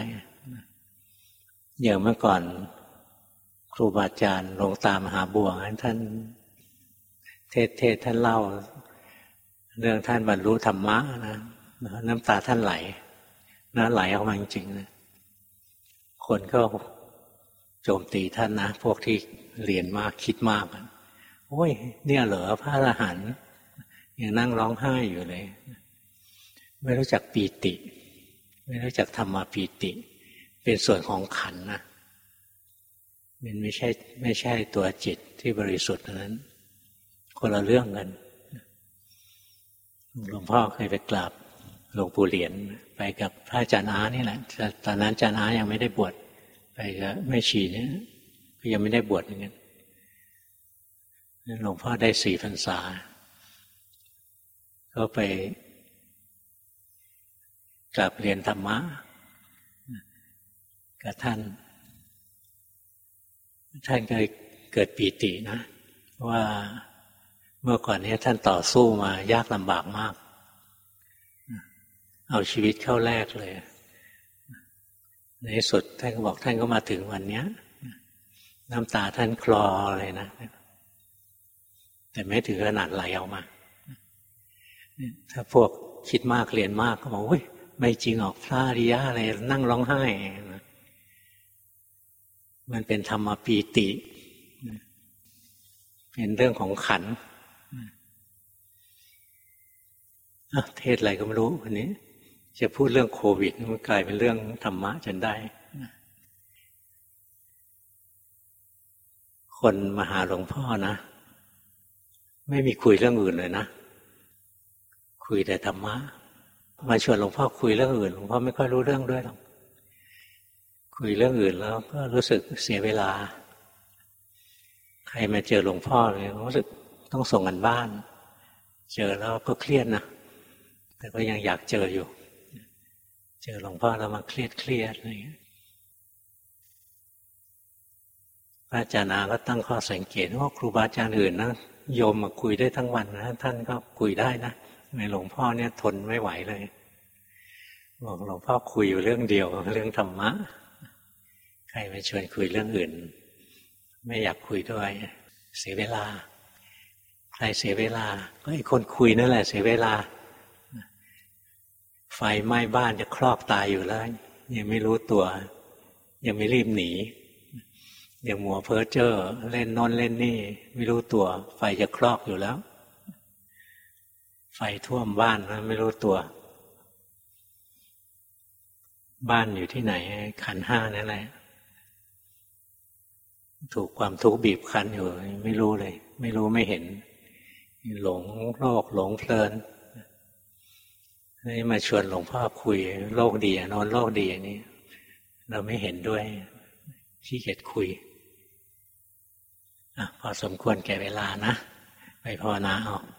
อย่างเมื่อก่อนครูบาอาจารย์หลวงตามหาบัวท่านเทศท่านเล่าเรื่องท่านบรรลุธรรมะนะน้ำตาท่านไหลนะไหลออกมาจริงๆนะคนก็โจมตีท่านนะพวกที่เรียนมากคิดมากโอ้ยเนี่ยเหรอพระอรหันต์ยังนั่งร้องไห้อยู่เลยไม่รู้จักปีติไม่รู้จักธรรมปีติเป็นส่วนของขันธ์นะมันไม่ใช่ตัวจิตที่บริสุทธิ์นั้นคนละเรื่องกันหลวงพ่อเคยไปกราบหลวงปู่เหรียญไปกับพระอาจารย์อานี่แหละตอนนั้นอาจารย์อายังไม่ได้บวชไปกับแม่ชีเนี่ยก็ยังไม่ได้บวชเหมือนกันหลวงพ่อได้4 พรรษาก็ไปกราบเรียนธรรมะกับท่านก็เกิดปีตินะว่าเมื่อก่อนนี้ท่านต่อสู้มายากลำบากมากเอาชีวิตเข้าแลกเลยในที่สุดท่านก็บอกท่านก็มาถึงวันนี้น้ำตาท่านคลอเลยนะแต่ไม่ถึงขนาดไหลออกมาถ้าพวกคิดมากเรียนมากก็บอกไม่จริงออกพระอริยะอะไรนั่งร้องไห้มันเป็นธรรมปีติเป็นเรื่องของขันธ์เทศอะไรก็ไม่รู้วันนี้จะพูดเรื่องโควิดมันกลายเป็นเรื่องธรรมะจนได้คนมาหาหลวงพ่อนะไม่มีคุยเรื่องอื่นเลยนะคุยแต่ธรรมะมาชวนหลวงพ่อคุยเรื่องอื่นหลวงพ่อไม่ค่อยรู้เรื่องด้วยหรอกคุยเรื่องอื่นแล้วก็รู้สึกเสียเวลาใครมาเจอหลวงพ่อเลยรู้สึกต้องส่งกันบ้านเจอแล้วก็เครียดนะแต่ก็ยังอยากเจออยู่เจอหลวงพ่อแล้วมาเครียดอะไรอย่างเงี้ยพระอาจารย์อาก็ตั้งข้อสังเกตว่าครูบาอาจารย์อื่นนะโยมมาคุยได้ทั้งวันนะท่านก็คุยได้นะในหลวงพ่อเนี่ยทนไม่ไหวเลยบอกหลวงพ่อคุยอยู่เรื่องเดียวเรื่องธรรมะใครมาชวนคุยเรื่องอื่นไม่อยากคุยด้วยเสียเวลาใครเสียเวลาก็ไอ้คนคุยนั่นแหละเสียเวลาไฟไหม้บ้านจะคลอกตายอยู่แล้วยังไม่รู้ตัวยังไม่รีบหนียังมัวเพ้อเจ้อเล่นโน่นเล่นนี่ไม่รู้ตัวไฟจะคลอกอยู่แล้วไฟท่วมบ้านนะไม่รู้ตัวบ้านอยู่ที่ไหนขันธ์ 5นั่นแหละถูกความทุกข์บีบคั้นอยู่ไม่รู้เลยไม่รู้ไม่เห็นหลงโลกหลงเพลินนี่มาชวนหลวงพ่อคุยโลกดีนอนโลกดีนี่เราไม่เห็นด้วยขี้เกียจคุยพอสมควรแก่เวลานะไปภาวนาเอา